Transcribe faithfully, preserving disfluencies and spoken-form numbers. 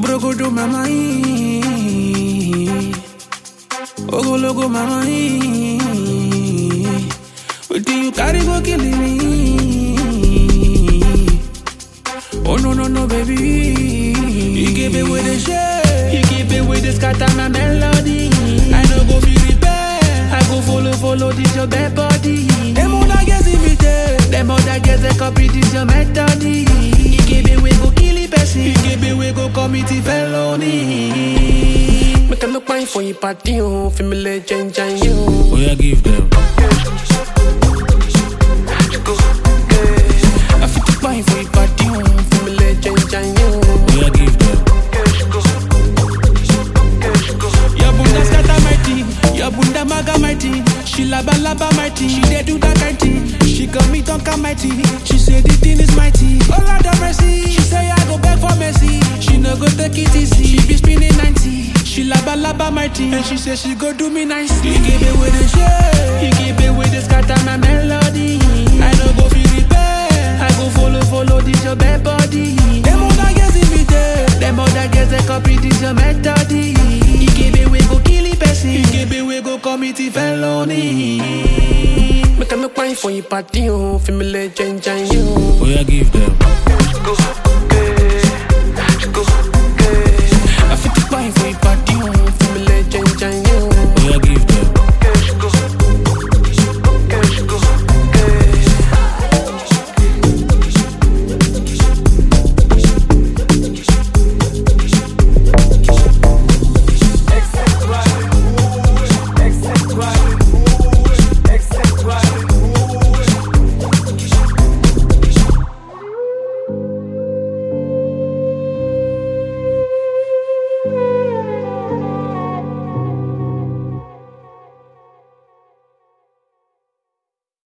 broke do mama Ogo logo mama What do you carry go killing me? Oh no no no baby, you give it with the shit, you give it with the scatter my melody. I no go feel repair, I go follow follow this your bad body. Them other girls imitate, them other girls they copy this your method. You give it we go kill it person, you give it we go commit felony. Make a look fine for you party, oh, family change and you. Oh yeah, give them. I fit to buy for you party, oh. Bunda maga mighty, she laba laba mighty. She dey do that kind thing. She got me talking mighty. She say the thing is mighty. Oh Lord have mercy. She say I go beg for mercy. She no go take it easy. She be spinning ninety. She laba laba mighty, and she say she go do me nicely. You give it with the shit, you give it with the scatter my melody. I no go feel repair, I go follow follow this your bad body. Them other girls imitate, them other girls they copy this your method. You give it we go kill it person. You give it we go commit felony. Make a look fine for you party, oh, family change and you. Oh yeah, give them.